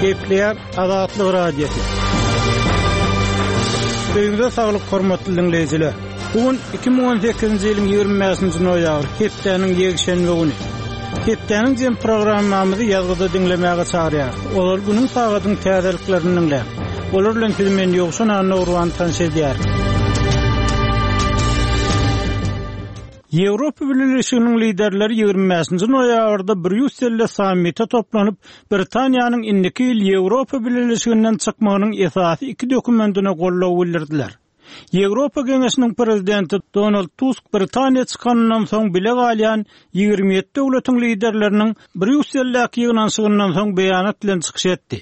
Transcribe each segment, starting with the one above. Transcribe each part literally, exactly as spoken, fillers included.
Gepler Azatlyk Radiosu. Beýle saglyk hormatly dinleýijiler. Bugun iki ming on sekizinji ýylyň ýygrimiňji noýabry, hepdeniň ýekşenbe güni. Hepdeniň jem programmamyzy ýazgyda dinlemäge çagyrýar. Olar günüň sagatyň täzeliklerini dinlär. Olar bilen filmen ýokşun anna urwan tanşedýär. Ýewropa Birleşiginiň liderleri ýygrimiňji noýabrda Brüsselde sammite toplanyp, Britaniýanyň indiki ýyl Ýewropa Birleşiginden çykmagynyň esasy iki dokumentine gollaw bildirdiler. Ýewropa Geňeşiniň prezidenti Donald Tusk Britaniýa çykanyndan soň bile galýan ýygrimi ýedi döwletiň liderleriniň Brüsseldäki ýygnanşygyndan soň beýanat bilen çykyş etdi.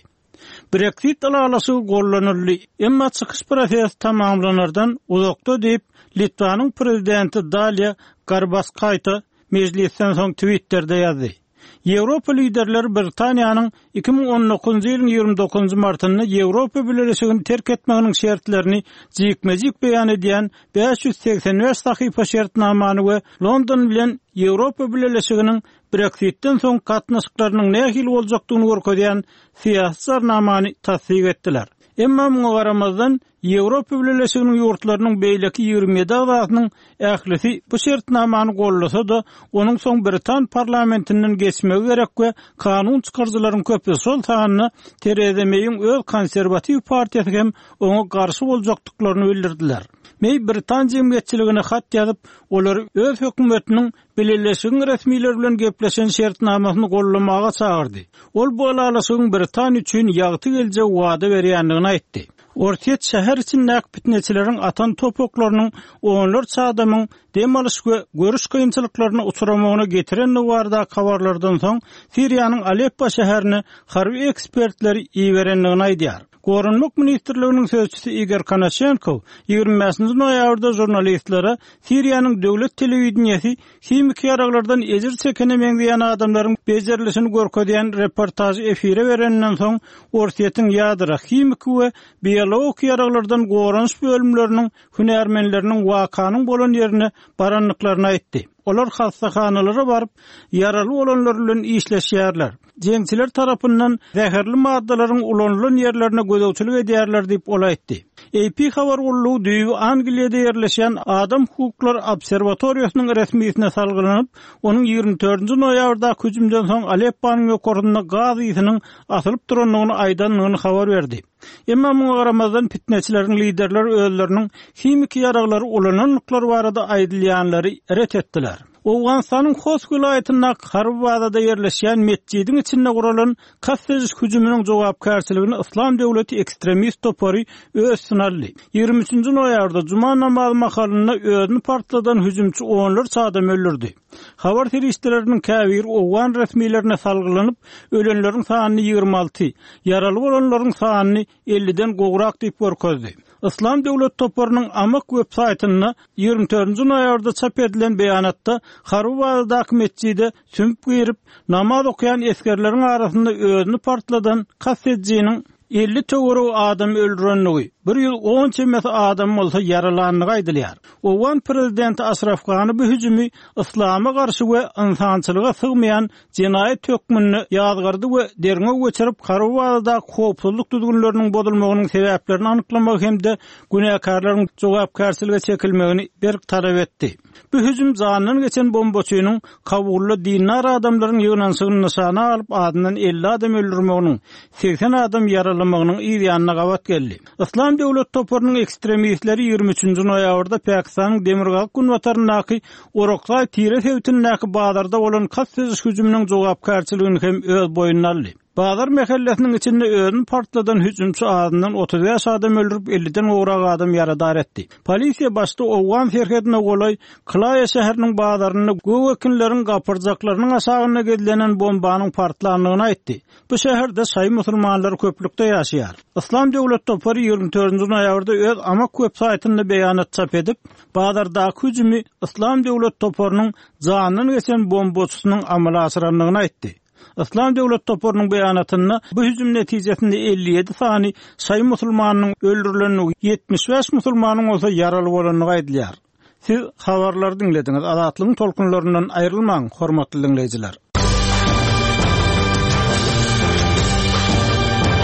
Brexit alalasy gollanyldy, emma çykyş prosesi tamamlanardan uzakda diýip Litvanyň prezidenti Dalia Grybauskaitė meclisden soň Twitter'de ýazdy. Ýewropa liderleri Britaniýanyň iki ming on dokuzynjy ýylyň ýygrimi dokuzynjy martyny Ýewropa Birleşigini terk etmeginiň şertlerini jikmejik beýan edýän beş ýüz seksen beş sahypa şertnamany we London bilen Ýewropa Birleşiginiň Brexitden soň gatnaşyklarynyň nähili boljakdygyny görkezýän syýasy sarnamany tasdiq etdiler. Emma muňa garamazdan Ýewropa Birleşiginiň ýurtlarynyň beýleki ýygrimi ýedi agatynyň ählisi bu şertnamany gollasa da onuň soň Britan parlamentinden geçmegi gerek we kanun çykarjylaryň köpü sol sanyny terezemeýin öz konserwatiw partiýasy hem oňa garşy boljakdyklaryny bildirdiler. Mey Britan jemgyýetçiligine hat ýazyp, olary öz hökümetiniň Birleşigiň resmiýetleri bilen gepleşen şertnamasyny gollamaga çagyrdy. Ol bu alalysyň Britan üçin ýagty geljek wada berýändigini aýtdy. Ortiýet şäher için näk pitneçileriň atan topoklarynyň onlarça adamyň dem alyş we görüş kynçylyklaryna uçuramagyna getiren warda habarlardan soň Siriýanyň Aleppo şäherini harby ekspertleri iýerendigini aýdýar. Gorunluk Ministrliginiň sözçüsi Igor Konashenkov ýygrimi beşinji noýabrda jurnalistlere Siriýanyň döwlet telewizionyasy himik ýaraglardan ejir çekenemeň diýen adamlaryň bejerilişini görkezýän reportaj efire berenden soň Ortiýetiň ýadyra himik we biologik ýaraglardan gorunç bölümleriniň hünärmenleriniň wakanyň bolan ýerine baranlyklaryny aýtdy. Olar hastahanalara barıp yaralı olanlar bilen işleşýärler. Jeňçiler tarapyndan zäherli maddalaryň ulanylan ýerlerine gözegçilik edýärler diýip ol aýtdy. A P habar ullugy düýbi Angliýada ýerleşen Adam hukuklar obserwatoriýasynyň resmiýetine salgylanyp, onuň ýygrimi dördünji noýabrda hüjümden soň Alepponyň ýokarynda gaz ýysynyň asylyp duranlygyny aýdanlygyny habar berdi. Emma muňa garamazdan pitneçileriň liderleri özleriniň himik ýaraglary ulananlyklar barada aýdylýanlary ret etdiler. Owganstanyň Hos vilayatyna Harbada ýerleşýän mescidiň içinde guralan kassejik hüjüminiň jogapkärçiligini Islam döwleti ekstremist topary öz sınarly. ýygrimi üçinji noýabrda Juma namazy mahalynda özüni partladan hüjümçi onlarça adam öldürdi. Habar teristleriniň käbir owgan resmiýetlerine salgylanyp, ölenleriň sanyny ýygrimi alty, ýaraly bolanlaryň sanyny elliden gograk diýip görkezdi. Islam döwlet toparynyň amak websaytyna ýygrimi dördünji noýabrda çap edilen beýanatda Harbadaky mescide sümp girip namaz okuyan eskerleriň arasynda özüni partladan kassejiniň elli töwere adam öldürenligi, bir ýyl on çemesi adam bolsa yaralanlygy aýdylýar. Owgan prezidenti Ashraf Ghani bu hüjümi islama garşy we insançylyga sygmaýan jenaýet hökmüni ýazgardy we derňe geçirip Harbadaky howpsuzlyk düzgünleriniň bozulmagynyň sebäplerini anyklamak hemde günäkarlaryň jogapkärçilige çekilmegini berk talap etdi. Bu hüjüm zanyny geçen bombaçynyň kabully dinar adamlaryň ýygnanşygyny nişana alyp adyndan elli adam öldürmeginiň, seksen adam yaralamagynyň ýa-da gawat geldi. Islam döwlet toparynyň ekstremistleri ýygrimi üçinji noýabrda Pakistanyň Demirgalyk günwatarynaky Oroqlay tire sewtindäki bazarda bolan kassejik hüjüminiň jogapkärçiligini hem öz boýuna aldy. Bazar mehellesiniň içinde özüni partladan hüjümçi adından otuz beş adam öldürüp elliden ograk adam ýaradar etdi. Polisiýa başda owgan ferhetine golay Klaya şäheriniň bazaryny göwekilleriň gapyrjaklarynyň aşagyna gedilenen bombanyň partlanlygyny aýtdy. Bu şäherde şaý musulmanlar köplükde ýaşaýar. Islam döwlet topary ýygrimi dördünji noýabrda öz amak websaytyny beýanat çap edip, bazardaky hüjümi Islam döwlet toparynyň janyny geçen bombaçysynyň amala asyranlygyny aýtdy. Islam döwlet toparynyň beýanatyna bu hüjüm netijesinde elli ýedi sany şaý musulmanyň öldürilenligi, yetmiş beş musulmanyň bolsa ýaraly bolanlygy aýdylýar. Siz habarlary dinlediňiz. Azatlygyň tolkunlaryndan aýrylmaň, hormatly dinleýijiler.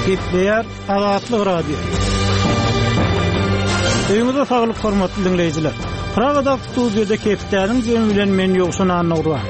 Gepleýär Azatlyk radio. Öýüňizde saglyk hormatly dinleýijiler. Pragada studiýada Kepdäniň jemi bilen men ýogşun anagdyr.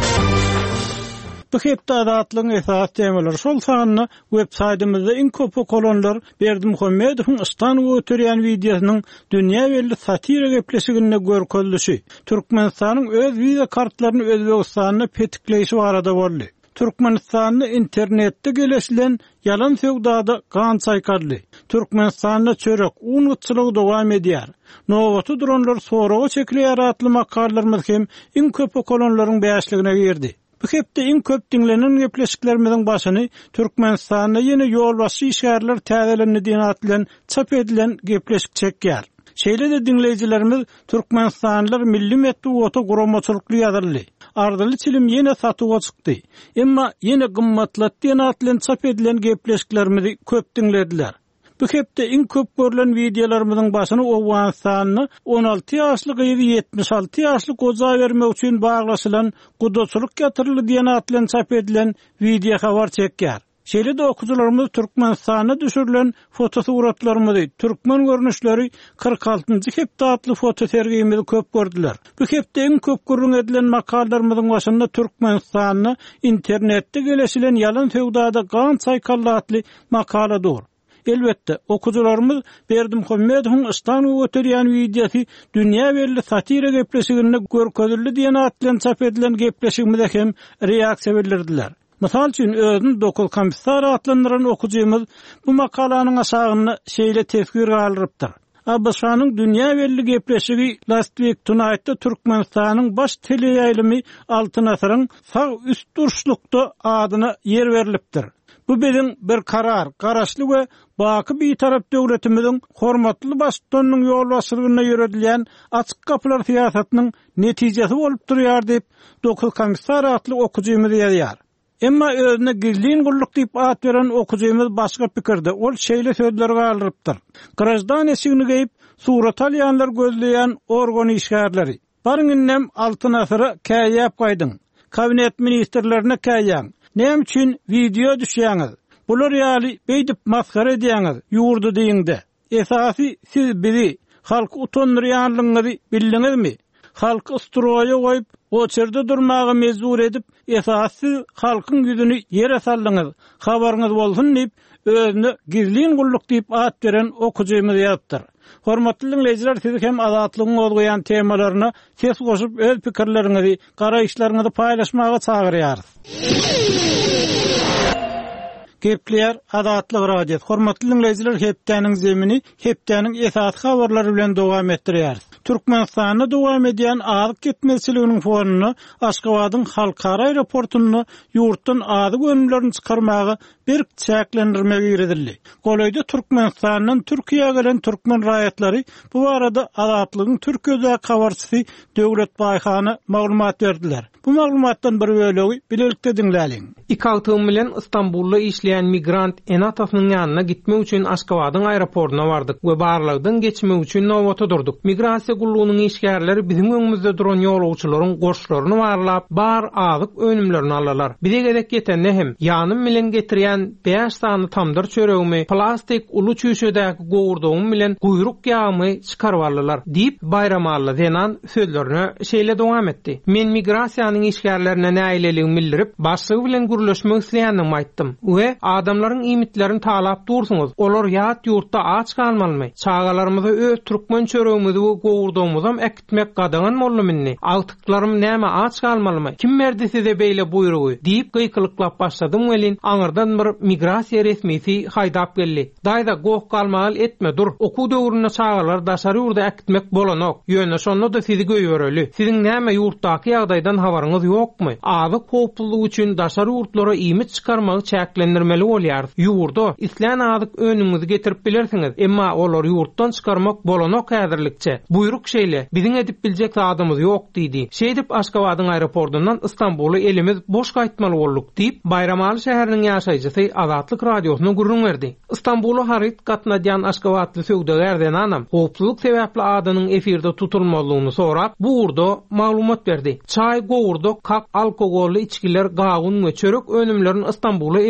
Bu hepde Azatlygyň esas temalary şol sanyny websaytymyzda iň köp kolonlar Berdim Muhammedowyň Istanbul öterýän videosynyň dünýä belli satira gepleşigine görkezlişi, Türkmenistanyň öz viza kartlaryny Özbegistanyna petikleýişi barada boldy. Türkmenistanyny internetde gelesilen yalan söwdada gan saýkarly. Türkmenistanyna çörek un gıtçylygy dowam edýär. Nowaty dronlar soragy çekilýär atly makallarymyz hem iň köp kolonlaryň beýasligine girdi. Bu hepde iň köp dinlenen gepleşiklerimiziň başyny Türkmenistanyna ýene ýol başy işgärler täzelendi diýen atlan çap edilen gepleşik çekýär. Şeýle de dinleýijilerimiz Türkmenistanylar milli metbuata guramaçylykly ýazarly. Ardaly çilim ýene satyga çykdy. Emma ýene gymmatlat diýen atlan çap edilen gepleşiklerimizi köp dinlediler. Bu hepde iň köp görülen videolarymyzyň başyny Owganistanyny on alty ýaşly gyzy ýetmiş alty ýaşly goza bermek üçin baglaşylan gudaçylyk ýatyrly diýen atlan çap edilen video habar çekýär. Şeýle de okuwçylarymyz Türkmenistanyna düşürilen fotosuratlarymyzy, türkmen görnüşleri kırk altıncı hepde atly foto sergimizi köp gördüler. Bu hepde iň köp görülen edilen makallalarymyzyň başynda Türkmenistanyny internetde gelesilen yalan söwdada gan saýkarly atly makala dur. Elbette okuwçylarymyz Berdim Muhammedowyň Istanbul öterýän videosy dünýä belli satira gepleşigine görkezildi diýen atlan çap edilen gepleşigimize hem reaksiýa bildirdiler. Mysal üçin özüň dokuz komissar atlandyran okuwçymyz bu makalanyň aşagyny şeýle tefsir galyrypdyr. Abbasanyň dünýä belli gepleşigi Last Week Tonight'da Türkmenistanyň baş teleýaýlymy Altyn Asaryň sag üst duruşlukda adyna yer berilipdir. Bu biziň bir karar, garaşly we baky bir tarap döwletimiziň hormatly başlygynyň ýol başlygyna ýöredilýän açyk kapylar siýasatynyň netijesi bolup durýar diýip dokuz komissar atly okuwçymyz ýazýar. Emma özüne gizliň gulluk diýip at beren okuwçymyz başga pikirde. Ol şeýle sözler galyrypdyr. Grajdan eşigini geýip surat alýanlar gözleýän organ işgärleri. Barynnem Altyn Asary käýäp gaýdyň. Kabinet ministrlerine käýýäň. Nem üçin video düşýäňiz? Bular ýaly beýdip maskara edýäňiz, ýurdu diýinde. Esasy siz bizi halk utanýarlygyňyzy bildiňizmi? Halk ustroýa goýup, o çerde durmagy mezbur edip, esasy halkyň ýüzüni ýere saldyňyz. Habaryňyz bolsun diýip, özüne gizliň gulluk diýip at beren okuwçymyz ýapdyr. Hormatly dinleýijiler, siz hem azatlygyň bolýan temalaryna ses goşup öz pikirleriňizi, garaýşlaryňyzy paýlaşmagy çagyrýarys. Gepleýär Azatlyk radio. Hormatly dinleýijiler, hepdäniň zemini, hepdäniň esas habarlary bilen dowam etdirýär. Türkmenistanyna dowam edýän azyk getmezçiliginiň fonuny Aşgabatyň halkara aeroportuny ýurtdan azyk önümlerini çykarmagy bir çäklendirmegi giredildi. Golaýda Türkmenistanyň Türkiýe gelen türkmen raýatlary bu barada Azatlygyň Türkiýede habarçysy Döwlet Baýhany maglumat berdiler. Bu maglumatdan bir bölegi bilelikde dinläliň. İki awtym bilen Istanbulda işleýän migrant Enatasynyň ýanyna gitmek üçin Aşgabatyň aeroportuna bardyk we barlygdan geçmek üçin nowata durduk. Migrasiýa gullugynyň işgärleri bizim öňümizde duran ýolagçylaryň goşlaryny barlap, bar azyk önümlerini alalar. Bize gerek ýeten nähem? Ýanym bilen getirýän beş sany tamdyr çöregimi, plastik ulu çüýşedäki gowurdagym bilen guýruk ýağmy çykaryp aldylar diýip Bayramalla denan sözlerine şeýle dowam etdi. Men migrasiýanyň işgärlerine näýleligini bildirip, başlygy bilen gürleşmek isleýändigimi aýtdym. We adamlaryň imitlerini talap dursunuz. Olar ýat ýurtda aç kalmaly. Çagalarymyza öz türkmen çöregimizi we gowurdagymyzam ekitmek gadagan bolmaly. Altıklarym näme aç kalmaly? Kim berdi size beýle buýrugy? diýip gıýkylyklap başladym welin aňyrdan bir migrasiýa resmisi haýdap geldi. Daýda goň kalmaly etme dur. Okuw döwrüne çagalar daşary ýurda ekitmek bolanok. Ýöne şonda da sizi göýbereli. Siziň näme ýurtdaky ýagdaýdan habaryňyz ýokmy? Azyk howplulyk üçin daşary ýurtlara imit çykarmagy çäklendirmeli bolýar. Ýurda islän azyk önüňizi getirip bilersiňiz. Emma olar ýurtdan çykarmak bolanok häzirlikçe. Buyruk şeýle, biziň edip biljek adamyz ýok diýdi. Şeýdip Aşgabatyň aeroportundan Istanbuly elimiz boş gaýtmaly bolduk diýip Bayramaly şäheriniň ýaşaýjysy Azatlyk radiosyna gurrun berdi. Istanbuly harit gatnaýan Aşgabatly söwdägerden anam howplulyk sebäpli adynyň efirde tutulmalygyny sorap, bu urda maglumat berdi. Çaý, gowurdok, kak, alkogolly içkiler, gawun we çörek önümlerini Istanbuly eltip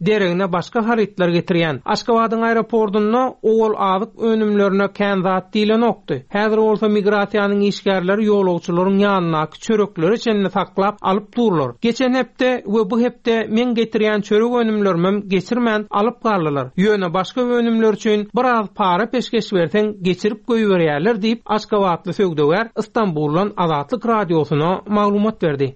deregine başga haritler getirýän. Aşgabatyň aeroportunda ol azyk önümlerine kenzat diýilen okdy. Häzir bolsa migrasiýanyň işgärleri ýolagçylaryň ýanyna çörekler içinde taklap alyp durlar. Geçen hepde we bu hepde men getirýän çörek önümlerimi geçirmän alyp garlylar. Ýöne başga önümler üçin biraz para peşkeş bersen geçirip goýberýärler diýip Aşgabatly söwdägär Istanbuldan Azatlyk radiosyna maglumat berdi.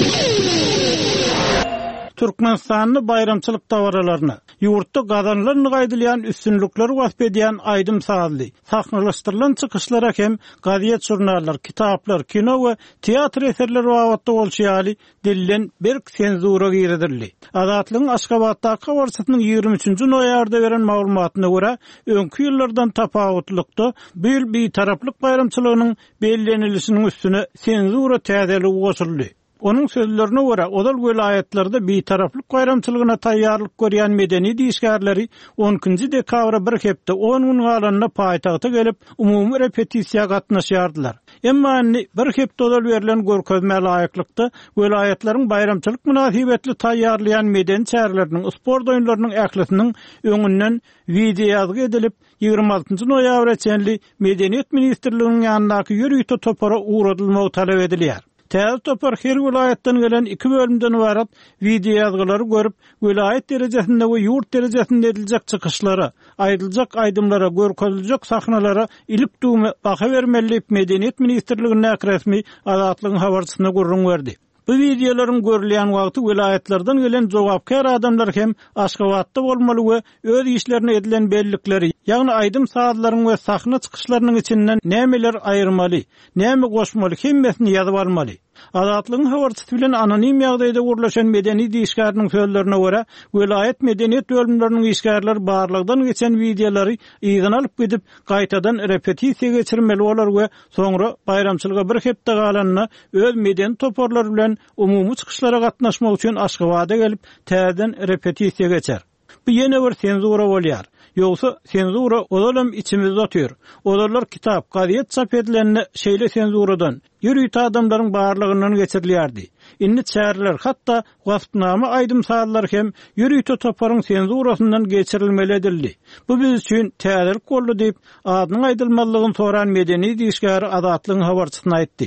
Türkmenistan'ın bayramçılık davaralaryna, ýurtda gazanlaryny gaýdylýan üstünlükleri wasp edýän Aýdym Saadly, sahnalaşdyrylan çykyşlara hem gaziýet jurnallar, kitaplar, kino we teatr eserleri wagtda bolşýaly dililen bir senzura giredirli. Azatlygyň Aşgabatdaky warsatynyň ýygrimi üçinji noýabrda beren maglumatyna görä, öňkü ýyllardan tapawatlykda bir bir taraplyk bayramçylygynyň bellenilişiniň üstüne senzura täzelik goşuldy. Onun sözlerine göre odal vilayetlarda bir taraflık bayramçılığına tayyarlık görýän medeni diýişgärleri onuncu dekabra bir hepde on gün galanna paýtagta gelip umumy repetisiýa gatnaşýardylar. Emma bir hepde odal berilen görkezme laýyklykda vilayetleriň bayramçylyk münasibetli taýýarlayan medeni çäherleriniň sport oýunlarynyň ählisiniň öňünden video edilip ýygrimi altynjy noýabr çenli Medeniýet ministrliginiň ýanynaky ýürüýte topara uğradylmagy talap edilýär. Täze topar her vilayetden gelen iki bölümden ibaret video ýazgylary görüp, vilayet derejesinde we ýurt derejesinde ediljek çykyşlara, aýdyljak aýdymlara, görkeziljek sahnalara ilip dumy baha bermeli Medeniýet ministrliginiň resmi Azatlygyň habarçysyna gurrun berdi. Bu videolaryň görülýän wagty vilayetlerden gelen jogapkar adamlar hem Aşgabatda bolmaly we öz işlerini edilen bellikleri, ýagny Aýdym Saadlaryň we sahna çykyşlarynyň içinden nämeler aýyrmaly, näme goşmaly hemmesini ýazyp almaly. Azatlygyň habarçysy bilen anonim ýagdaýda gurlaşan medeni diýişgäriniň sözlerine görä, vilayet medeniýet bölümleriniň işgärleri barlygdan geçen videolary ýygyna alyp gidip gaýtadan repetisiýa geçirmeli bolar we soňra bayramçylyga bir hepde galanna öz medeni toparlar bilen umumy çykyşlara gatnaşmak üçin Aşgabatda gelip täzeden repetisiýa geçer. Bu ýene bir senzura bolýar. Yoksa senzura olalım içimizde atıyor. Olarlar kitap, gaziýet çap edilenini şeýle senzuradan, ýürüýte adamlaryň barlygyndan geçirilýärdi. Inni çäherler, hatda gaspnama Aýdym Saadlar hem ýürüýte toparyň senzurasyndan geçirilmeli edildi. Bu biz üçin täzelik boldy diýip adynyň aýdylmalygyny soran medeni diýişgäri Azatlygyň habarçysyna aýtdy.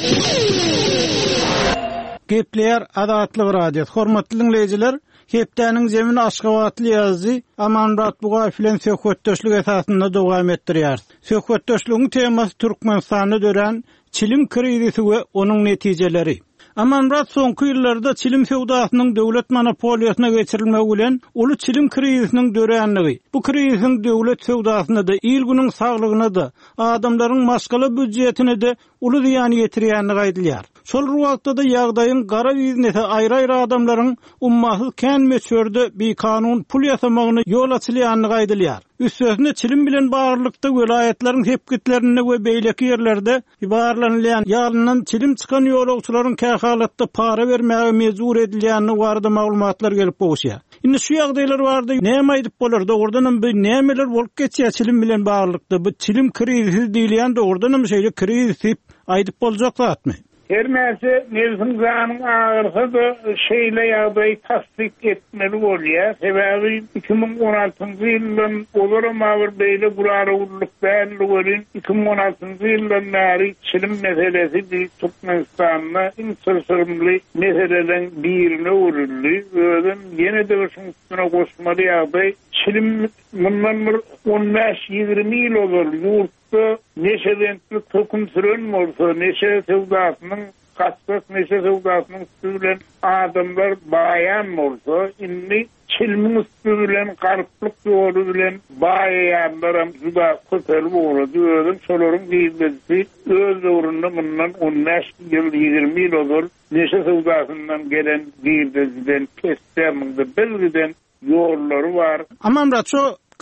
Gepler Azatlyk radiosu. Hormatly dinleýijiler, hepdäniň zemini Aşgabatly ýazdy Amanrat Bugay bilen söhbetdeşlik esasynda dowam etdirýär. Söhbetdeşligiň temasy Türkmenistany dören çilim krizisi we onuň netijeleri. Amanrat soňky ýyllarda çilim sewdasynyň döwlet monopoliýasyna geçirilmegi bilen uly çilim krizisiniň dörenligi. Bu krizisiň döwlet sewdasyna da, ilgüniň saglygyna da, adamlaryň maskala büdjetine de uly ziýan ýetirýänligi aýdylýar. Şol wagtda da ýagdaýyň gara biznese aýra-aýra adamlaryň ummaty kän meçherde bir kanun pul ýasamagyny ýol açylýanyny aýdylýar. Üstüne çilim bilen bagarlykda vilayetleriň hepkitlerinde we beýleki ýerlerde ibarlanýan ýalyndan çilim çykan ýolagçylaryň kähalatda para bermäge mejbur edilýäni barada maglumatlar gelip bolýar. Indi şu ýagdaýlar barda näme aýdyp bolar? Dogrudan bu nämeler bolup geçýär çilim bilen bagarlykda? Bu çilim krizisi diýilýän dogrudan şeýle krizis aýdyp boljak zatmy? Her näse mevzum zanyň agyrsydy şeýle ýagdaý tasdik etmeli bolýar. Sebäbi iki ming on altyncy ýyldan olaram agir beýle gurarluk bäriligin iki ming on altyncy ýyldan bäri çilim meselesi bir Türkmenistanyň intirsirli meselelerin birine urildi. Özüm ýene de şuň üstüne goşmaly ýagdaý çilim mundan bir on beş ýygrimi ýyl olur. Ýurtda neşedentli tokum süren bolsa, neşe sewdasynyň gaçsak, neşe sewdasynyň üstünden adamlar baýan bolsa, indi çilmiň üstünden garplyk ýoly bilen baýanlar hem juda köpel boldy. Özüm şolaryň diýilmesi öz döwründe mundan on beş ýyl ýygrimi ýyl olur. Neşe sewdasyndan gelen diýilmeden kesdäminde belgiden ýollary bar. Amam raço galyp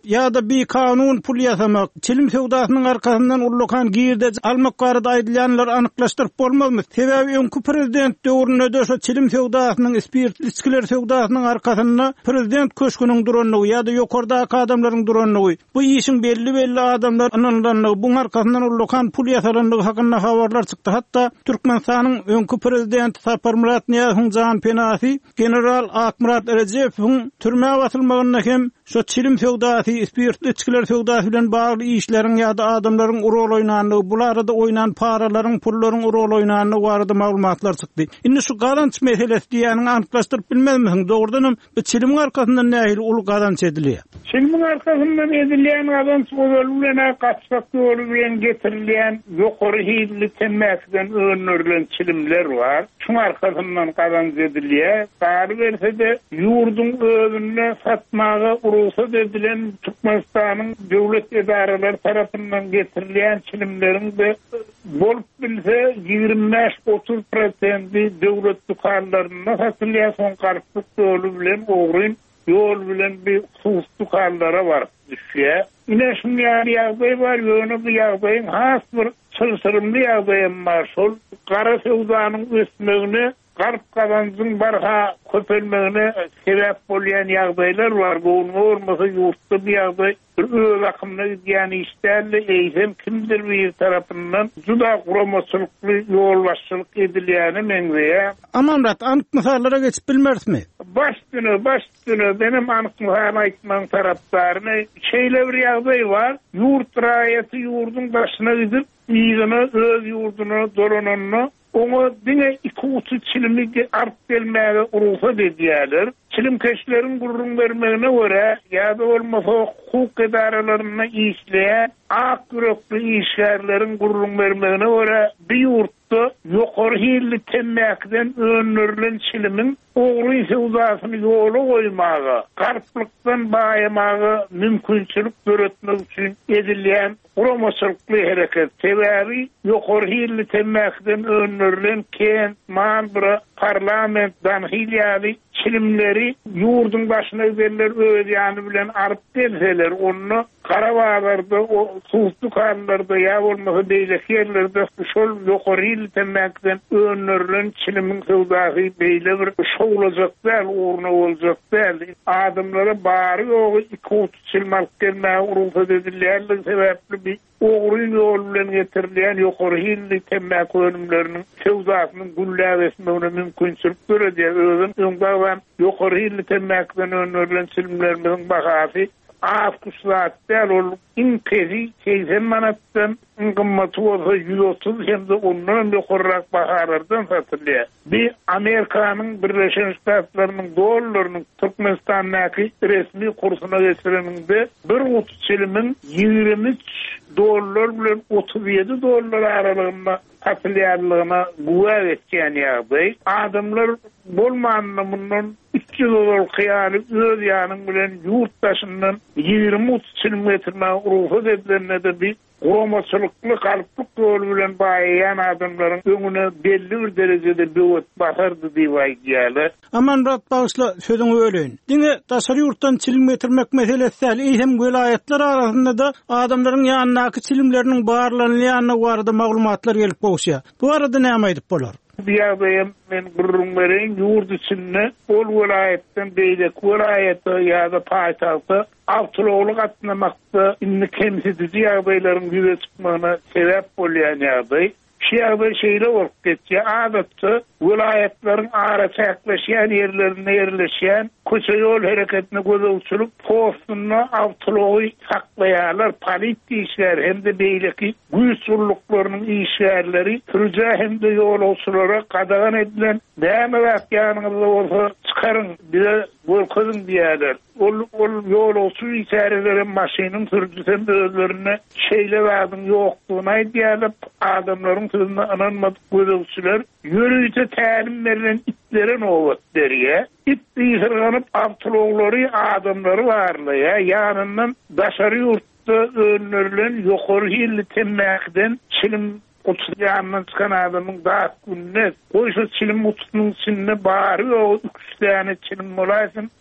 ýa-da bir kanun pul ýasamak, çilim sewdasynyň arkasyndan urlakan girde almak barada aýdylýanlar anyklaşdyryp bolmazmy? Sebäbi öňkü prezident döwründe de şo çilim sewdasynyň spirtli içkiler sewdasynyň arkasynda prezident köşküniň duranyny ýa-da ýokardaky adamlaryň duranyny, bu işin belli belli adamlar anandanlygy, buň arkasyndan urlakan pul ýasalanlygy hakynda habarlar çykdy. Hatda Türkmenistanyň öňkü prezidenti Sapar Murat Niýazyň jan penasy general Akmurat Erejepowyň türmäge atylmagyna hem şo çilim sewdasy, spirtli içkiler sewdasy bilen bagly işleriň ýa-da adamlaryň rol oýnanlygy, bularda oýnan paralaryň, pullaryň rol oýnanlygy barada maglumatlar çykdy. Indi şu garanç meselesi diýäniň anyklaşdyryp bilmezmiň? Dogrudan bu çilimin arkasyndan nähili ulu garanç edilýär? Çilimin arkasyndan edilýän garanç bilen gaçsak ýoly bilen getirilýän ýokary hili temmäkden öňürilen çilimler bar. Şuň arkasyndan garanç edilýär. Bary bersede ýurdun özüne satmaga urusat edilen Türkmenistanyň döwlet edaralary tarapyndan getirilýän çilimleriň de bolup bilse ýygrimi beş otuz prosent döwlet dukanlaryna satylýan soň garplyk ýoly bilen ogry ýol bilen bir husus dukanlara bar düşýär. Ine şuň ýaly bar, ýöne bu ýagdaýyň has bir çylsyrymly ýagdaýym bar. Şol gara sewdanyň ösmegine, garp kazançyň barha köpelmegine sebäp bolýan ýagdaýlar bar. Bu olmasa ýurtda bir ýagdaý öz akımına gidýän işlerle eýsem kimdir bir tarapyndan juda guramaçylykly ýolbaşçylyk edilýäni meňzeýär. Amanrat, anyk misallara geçip bilmersmi? Başdyny, başdyny benim anyk misal aýtmaň tarapdaryny şeýle bir ýagdaý bar. Ýurt raýaty ýurdun başyna gidip ýygyny öz ýurduny dolananyny onu diňe iki uçy çilimi arp gelmäge urusat edýärler. Çilimkeşlerin gurrun vermegine göre ýa-da bolmasa hukuk edaralaryna işleýän ak ýürekli işgärlerin gurrun vermegine göre bir ýurtda ýokary hilli temmäkden öňürilen çilimin ogry sewdasyny ýola goýmagy, garplykdan baýamagy mümkinçilik göretmek üçin edilýän guramaçylykly hereket. Sebäbi ýokary hilli temmäkden öňürilen kent, manbra, parlament, danhilýaly çilimleri yurdun başına giderler öýdýany bilen arp gelseler, onu Karabağlarda, o suçluk hallerde ya olmasa beýlek yerlerde şol ýokary temmäkden öňürilen çilimin sewdasy beýle bir şowlajak däl, urna boljak däl. Adamlara bary ýogy iki uç çilmak gelmäge urulsa edilýärligi sebäpli bir ogry ýol bilen getirilýän ýokary temmäk önümleriniň sewdasynyň güllägesine mümkinçilik görýär. Özüm öňde ýokary temmäkden öňürilen çilimleriň bahasy az kuşlat däl, ol inkeri seksen manatdan gymmaty bolsa yüz otuz hem de ondan ýokaryrak bahalardan satylýar. Bir Amerikanyň Birleşen Ştatlarynyň dollarynyň Türkmenistanyň resmi kursyna geçireninde bir uçy çilimin ýygrimi üç dollar bilen otuz ýedi dollar aralygynda satylýarlygyna guwat etýän ýagdaý. Adamlar bolmanyny mundan üç yüz dolar kıyalı öz ýanyň bilen ýurtdaşyndan ýygrimi otuz çilim getirmäge urusat edilenine de bir guramaçylykly garplyk ýoly bilen baýaýan adamlaryň öňüne belli bir derejede böwet basardy diýip aýdýarlar. Amanrat bagysla sözüňi öleýin. Diňe daşary ýurtdan çilim getirmek meselesi äli hem welaýatlar arasynda da adamlaryň ýanynaky çilimleriniň barlanýanyna barada maglumatlar gelip bolýar. Bu arada näme aýdyp bolar? Diýäýim men gurrunlaryň ýurt içinde ol welaýatdan beýlek welaýaty ýa-da paýtagty awtologly gatnamakda inni kemsidi ýagdaýlaryň ýüze çykmagyna sebäp bolýan ýagdaý. Şeýle şeýle bolup getdi. Adatda welaýatlaryň ara çäkleşýän ýerlerine ýerleşýän köçe ýol hereketine gözegçilik postuny awtology saklaýarlar. Polisiýa işler hem de beýleki güýçlüklarynyň işgärleri türje hem de ýolawçylara qadagan edilen näme wagtýanyňyzda bolsa çykaryň, bir bolkadyň diýerler. Ol ol ýolawçy içärilere maşynyň sürücüsem de özlerine şeýle wagtyň ýokdugyna aýdýarlar. Adamlaryň sözüne ananmadyk gözegçiler ýörüýse tälim berilen itlere nowat derýär. İt ýygyranyp awtologlary adamlary barlaýar. Ýanyndan daşary ýurtda öňürilen ýokary hilli temmäkden çilim uçýandan çykan adamyň daat günne goýsa çilim uçunyň içinde bary o üç tane çilim bolaýsyn.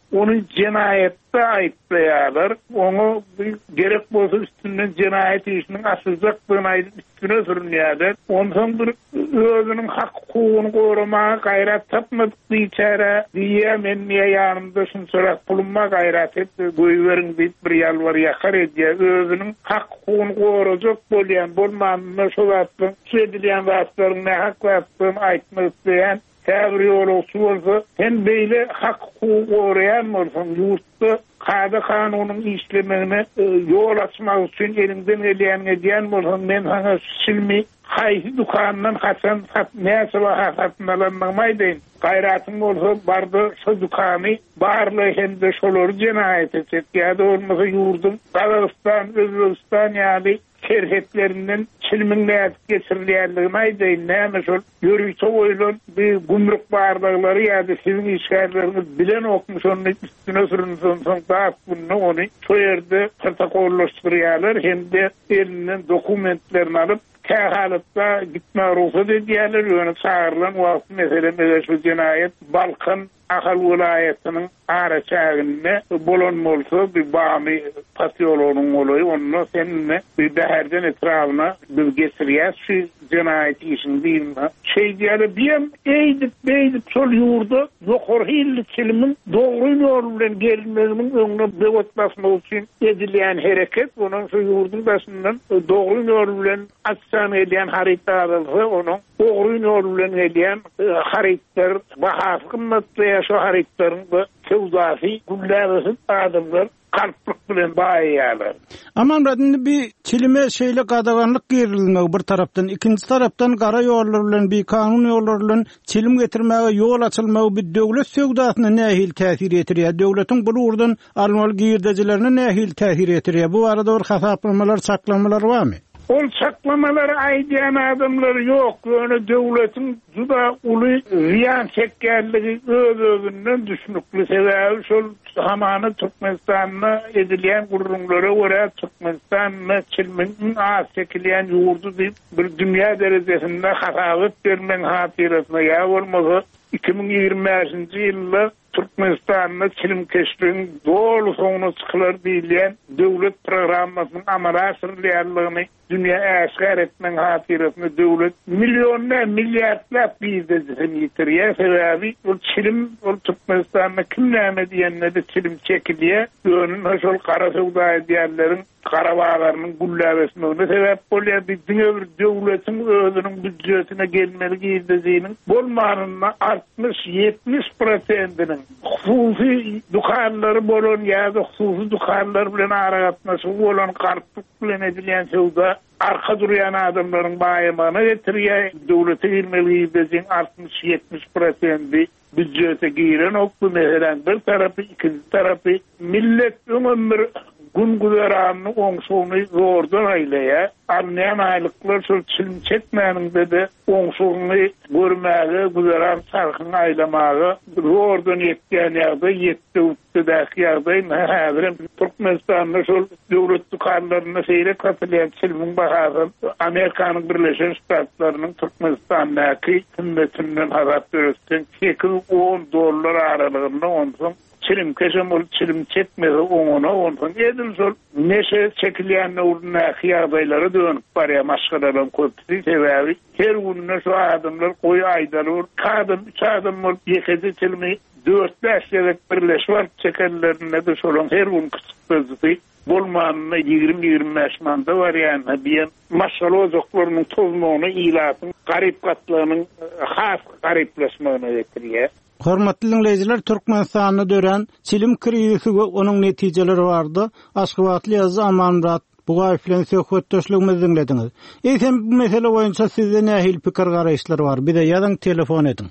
onu cinayette ayıplayalar. Onu gerek bolsa üstünden cinayet işinin asılcaklığına ayıp üstüne sürünüyorlar. Ondan bir özünün hak hukukunu korumaya gayret tapmadık içeri diye men niye yanımda şun sorak bulunma gayret etti. Goyverin deyip bir yalvar yakar ediyor. Özünün hak hukukunu koruyacak bolyan bolmanına şol attım. Söyledilen vasıfların ne hak vasıflarını aytmak isteyen her yolcusu olsa hem böyle hak hukuku koruyan olsun yurtta kada kanunun işlemine e, yol açmak için elinden eleyen ediyen olsun men sana silmi haysi dukanından hasan neyse var hasatın alanmamaydı. Gayratın olsa barda şu dukanı barlı hem de şolları cinayet edecek. Ya da olmasa yurdum Kazakistan, Özbekistan yani şerhetlerinden çilminle geçirilýärligini aýdaýyn. Näme şol ýörüýse oýlan bir gumruk bardagları ýa-da sizin işgärleriniz bilen okmuş onu üstüne sürünsen soň da bunu onu şu ýerde protokollaşdyrýarlar hem-de elinden dokumentlerini alıp kähalatda gitme ruhsat edýärler. Ýöne çağırılan wagt meselem şu cinayet Balkan Ahal vilayetinin ara çağınne bolonmolsa bir bağımı patiyolonun oluyor. Onunla seninle bir beherden etrafına bir getiriyaz şu cinayet işin değil mi? Şey diyelim bir hem eğdip beydip sol yurda yokor hilli çilimin doğru yolundan gelmezinin önüne bevat basmak için edilen hareket onun şu yurdun başından doğru yolundan açsan edilen haritalarsa onun doğru yolundan edilen haritler bahas kımmetli şu haritlerin bu tevzafi güllerisi adımlar kalplik bilen bağıyalar. Aman radini bir çilime şeyle qadaganlyk girilmek bir tarapdan, ikinci tarapdan gara yollar bilen bir kanun yollar bilen çilim getirmäge yol açylmagy bir döwlet söwdasyna nähil täsir etirýär? Döwletiň bu urdan almaly girdejilerine nähil täsir etirýär? Bu arada bir hasaplamalar, saklamalar barmy? Ol saklamalar aýdýan adamlar ýok. Öňe döwletiň juda uly ziýan çekýärligi öz-özünden düşnükli sebäbi şol hamany Türkmenistanyna edilýän gurrunlara görä Türkmenistanyna çilmiň az çekilýän ýurdu diýip bir dünýä derejesinde hasabat bermen hatirasyna ýa bolmasa iki bin ýigrimänji ýylda Türkmenistan'da çilim keşfinin doğru sonuna çıkılar diýilýän döwlet programmasynyň amala asyrylýarlygyny dünya eşgär etmen hatirasyny döwlet milyonlar milyardlar bizden ýitirýär. Sebäbi bu çilim ol Türkmenistan'da kim näme diýenleri çilim çekilýär. Önün şol kara sowda edýärleriň Karabağlarının gulläbesine sebep bolýar. Bizden bir döwletiň özüniň büdjetine gelmeligi ýetdiğinin bolmanyna altmış yetmiş prosentini hususi dukanları bolan ýa-da hususi dukanlar bilen aragatmasy bolan garplyk bilen edilýän sowda arka durýan adamlaryň baýamana getirýär. Döwlete gelmeligi ýetdiğinin altmış yetmiş prosenti büdjete giren oklu meheren bir tarapy, ikinci tarapy millet ömür gün güzeranını oňşugyny zordan aýlaýar. Anlayan aýlyklar şol çilim çekmäninde de oňşugyny görmäge, güzeran sarkyny aýlamagy zordan ýetýän ýagda ýetdi utdaky ýagda häzir Türkmenistanyň şol döwlet dukanlaryna seýre katylýan çilimiň bahasy Amerikanyň Birleşen Ştatlarynyň Türkmenistandaky hümmetiniň hazat döretden sekiz on dollar aralygynda onsoň çilim keşem ol çilim çekmedi oňuna ondan edil sol neşe çekilýän urna hyýabaýlary dönüp barýar maşgalaryň köpüsi sebäbi her günne şu adamlar goý aýdalur kadym üç adam bolup ýekedi çilimi dört beş ýerek birleşip çekenlerine de şolun her gün kıçypdy bolmanyna ýigirmi ýigirmi beş manda bar ýani bir maşgala ojaklarynyň tozmagyny ýylatyň garyp gatlarynyň has garyplaşmagyna getirýär. Hormatly dinleyijiler, Türkmenistanyny dören çilim krizisi we onuň netijeleri bardy. Aşgabatly ýazgy Amanrat buga bilen söhbetdeşligimizi dinlediňiz. Eýsem bu mesele boýunça sizde nähil pikir garaýşlar bar? Bize ýazyň, telefon ediň.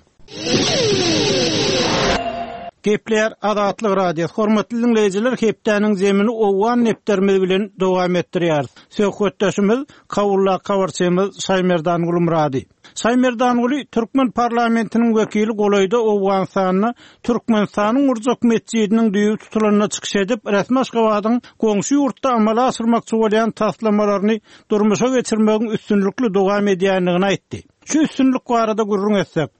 Gepler Azatlyk radiosi. Hormatly dinleyijiler, hepdeniň zemini owan nepderimiz bilen dowam etdirýär. Söhbetdeşimiz Kawulla Kawarçymyz Saýmerdan Gulumrady. Saýmerdan Guly Türkmen parlamentiniň wekili golaýda Owganstanyny Türkmenistanyň urjak mescidiniň düýü tutulanyna çykyş edip resmi Aşgabatyň goňşy ýurtda amala asyrmakçy bolýan taslamalaryny durmuşa geçirmegiň üstünlikli dowam edýänligini aýtdy. Şu üstünlik barada gurrun etsek,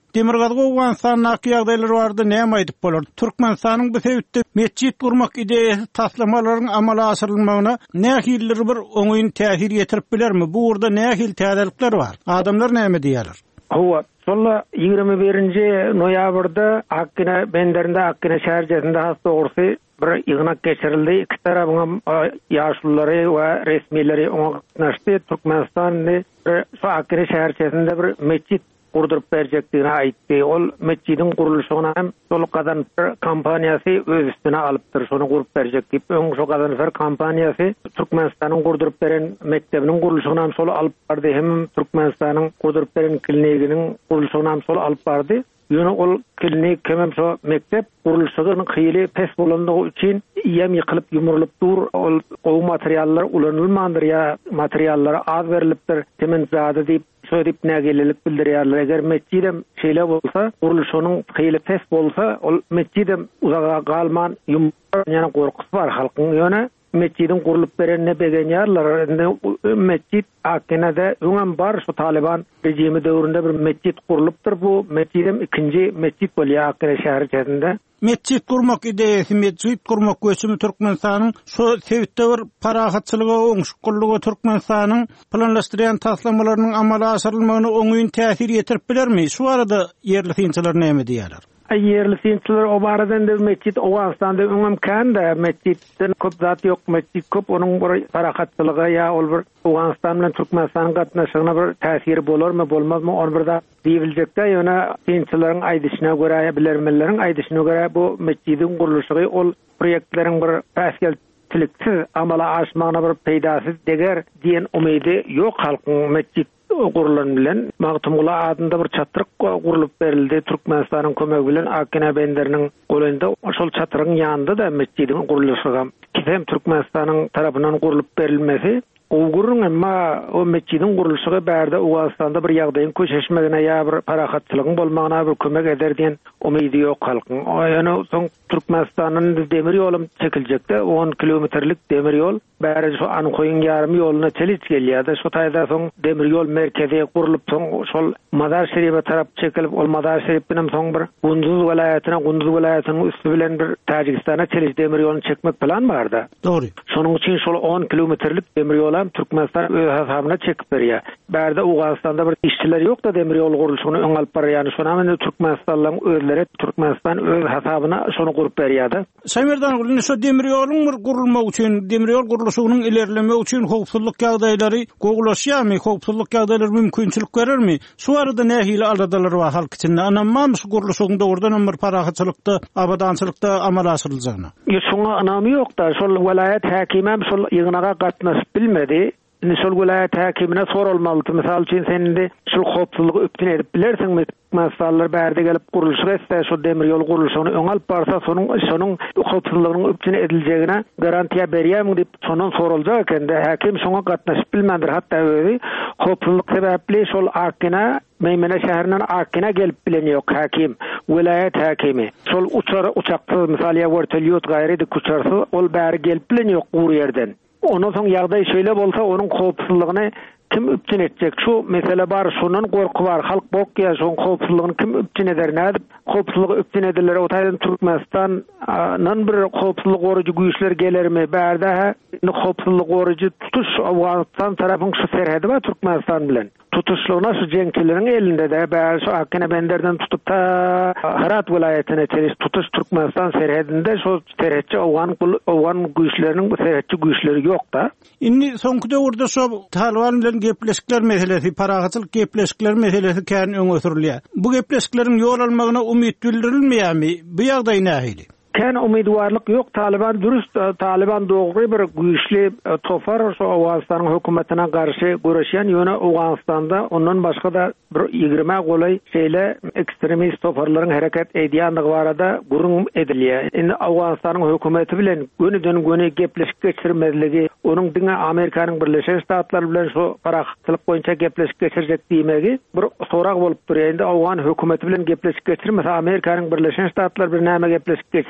Demirgazga Awganistanyň ýagdaýlary bardy näme aýdyp bolar? Türkmenistanyň bu sebäpde mesjid gurmak ideýasy taslamalaryň amala asyrylmagyna nähilleri bir oňuň täsir ýetirip bilermi? Bu urda nähil täzelikler bar? Adamlar näme diýerler? Hawa solla ýygrimi birinji noýabrda Akkina benderinde Akkina şäherinde has dogrusu bir ýygnak geçirildi. İki tarapyň ýaşlulary we resmileri oňa gatnaşdy. Türkmenistan şu Akkina şäherinde bir mesjid kurdurup berjekdigini aýtdy. Ol mesjidin guruluşyna hem sol Gazanfer kampaniýasy öz üstüne alypdyr. Şonu gurup berjek diýip, öň şu Gazanfer kampaniýasy Türkmenistanyň gurdurup beren mektebiniň guruluşyna hem sol alyp bardy. Hem Türkmenistanyň gurdurup beren kliniginiň guruluşyna hem sol alyp bardy. Ýöne ol klinik hem şu mektep guruluşynyň hyly pes bolandygy üçin ýem ýykylyp ýumrulyp dur. Ol gowy materiallar ulanylmandyr ýa materiallara az berilipdir. Temin zady diýip söýdip nägelelik bildirýärler. Eger mesjidem şeýle bolsa, guruluşynyň hyly pes bolsa, ol mesjidem uzaga galman ýumrulyp ýa gorkus bar halkyň ýöne. Mesjidin gurulup berenine begenýärler. Mesjid Akkina'da öňem bar şu Taliban rejimi döwründe bir mesjid gurulypdyr. Bu mesjidem ikinji mesjid bolýar Akkina şäherinde. Mesjid gurmak ideýasy, mesjid gurmak göçümi Türkmenistanyň şu sebäpde bir parahatçylyga, oňşuklygy Türkmenistanyň planlaşdyrýan taslamalarynyň amala asyrylmagyna oňuň täsir ýetirip bilermi? Şu arada ýerli synçylar näme diýerler? Yerli sinçiler o baradan da mescid Awganistanda öňem kanda mescidden köp zat ýok, mescid köp onuň bir parahatçylyga ýa ol bir Awganistan bilen Türkmenistanyň gatnaşygyna bir täsiri bolarmy bolmazmy onu bir da diýiljekde. Ýöne sinçileriň aýdyşyna görä, bilermelerin aýdyşyna görä bu mescidin guruluşy ol proýektleriň bir päsgel tiliksiz amala aşmagyna bir peýdasyz deger diýen umydy ýok halkyň mescid gurulan bilen Magtumula adında bir çatyryk gurulup berildi. Türkmenistanyň kömegi bilen Akkina benderiniň golunda şol çatyryň ýanynda da mescidin guruluşyga hem Türkmenistanyň tarapyndan gurulup berilmesi Uygurun emma o mescidin guruluşyga bärde Awganistanda bir ýagdaýyň köşeşmegine ýa bir parahatçylygyň bolmagyna bir kömek eder diýen umydy ýok halkyň. Ýöne soň Türkmenistanyň demir ýolum çekiljekde on kilometrlik demir ýol bäri şu Anykoýyň ýarym ýolyna çeliç gelýärdi. Şu taýda soň demir ýol merkezi gurulyp soň şol Mazar Şerife tarap çekilip ol Mazar Şerif bilen soň bir Gunduz welaýatyna Gunduz welaýatynyň üstü bilen bir Tajikistana çeliç demir ýolyny çekmek plan bardy. Dogry. Şonuň üçin şol on kilometrlik demir ýol Türkmenistan öz hasabyna çekip berýär. Bärde Awganistanda bir işçiler ýok da demir ýol guruluşyny öň alyp barýar. Ýani şona men Türkmenistanlyň özleri Türkmenistan öz hasabyna şonu gurup berýärdi. Saýmerdan gulyny şu demir ýoluň bir gurulmak üçin, demir ýol guruluşynyň ilerlemek üçin howpsuzlyk ýagdaýlary goglaşýarmy, howpsuzlyk ýagdaýlary mümkinçilik berermi? Şu arada nähili aladalar we halk için anamam şu guruluşyň dogrudan bir parahatçylykda, abadançylykda amala asyryljagyna. Şoňa anamy ýok da şol welaýat häkimem şol ýygynaga gatnaşyp bilmedi. Şol welaýat häkimine sorulmaly. Misal üçin sendi şol howpsuzlygy öpdün edip bilersiňmi? Masallar bärde gelip guruluşy etse şu demir ýol guruluşyny öň alyp barsa şonuň şonuň howpsuzlygynyň öpdün ediljegine garantiýa berýärmi diýip şonuň soruljak ekende. Häkim şoňa gatnaşyp bilmendir. Hatda öýdi howpsuzlyk sebäpli şol Akkina Meýmene şäherinden Akkina gelip bilen ýok häkim, welaýat häkimi. Şol uçar uçakda misal ýa-vertolyot gaýrydy uçarsy ol bäri gelip bilen ýok bu ýerden. Ondan soň ýagdaý şeýle bolsa onuň howpsuzlygyny kim üptün edecek? Şu mesele bar, şunun korku var. Halk bok ya, şunun howpsuzlygyny kim üptün eder? Näde howpsuzlygy üptün ediler? O taýdan Türkmenistan'nın bir howpsuzlyk goruju güýçler gelermi? Bärde howpsuzlyk goruju tutuş Awganistan tarapyň şu serhedi var Türkmenistan bilen. Tutuşluğuna şu cenkçilerin elinde de bär şu Akkina benderden tutup ta Herat welaýatyna çeliş tutuş Türkmenistan serhedinde şu serhetçi Awgan Awgan güýçleriniň bu serhetçi güýçleri ýok da. Indi soňky döwürde şu Taliban bilen gepleşikler meselesi, parahatçylyk gepleşikler meselesi kän öňe sürülýär. Bu gepleşikleriň ýol almagyna umyt bildirilmeýärmi? Bu ýagdaý nähili? Kän umidwarlyk ýok. Taliban dürüst, Taliban dogry bir güýçli topar şu Awganistanyň hökümetine garşy görüşýän ýöne Awganistanda ondan başga da bir ýygrime golay şeýle ekstremist toparlaryň hereket edýänligi barada gurun edilýär. Indi Awganistanyň hökümeti bilen gönüden göne gepleşik geçirmezligi, onuň diňe Amerikanyň Birleşik Ştatlary bilen şu parahatçylyk boýunça gepleşik geçirjek diýmegi bir sorak bolup durýar. Indi Awgan hökümeti bilen gepleşik geçirmese Amerikanyň Birleşik Ştatlary bir näme gepleşik geçir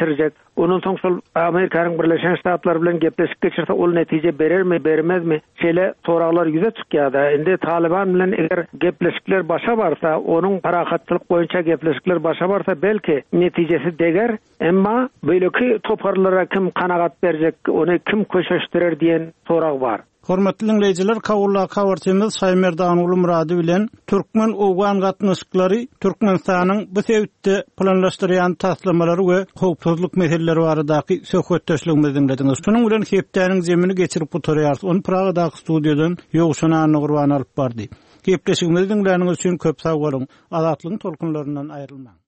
berjek. Onun soň şol Amerikanyň Birleşen Ştatlary bilen gepleşip geçirse ol netije berermi, bermezmi? Şeýle soraglar ýüze çykýarda. Indi Taliban bilen eger gepleşikler başa barsa, onun parakatçylyk boýunça gepleşikler başa barsa belki netijesi deger. Emma beýleki toparlara kim kanagat berjek, onu kim köşeşdirer diýen sorag bar. Hormatly dinleyijiler, kawulla kawartymyz Saýmerdan uly Murady bilen türkmen owgan gatnaşyklary Türkmenistanyň bu sebäpde planlaşdyrýan taslamalary we howpsuzlyk meseleleri baradaky söhbetdeşligimizi dinlediňiz. Şunuň bilen hepdeniň zemini geçirip oturýarys. Onu Pragadaky studiýadan ýogşana Nurwan alyp bardy. Gepleşigimizi dinläniňiz üçin köp sag bolun. Azatlygyň tolkunlaryndan aýrylmaň.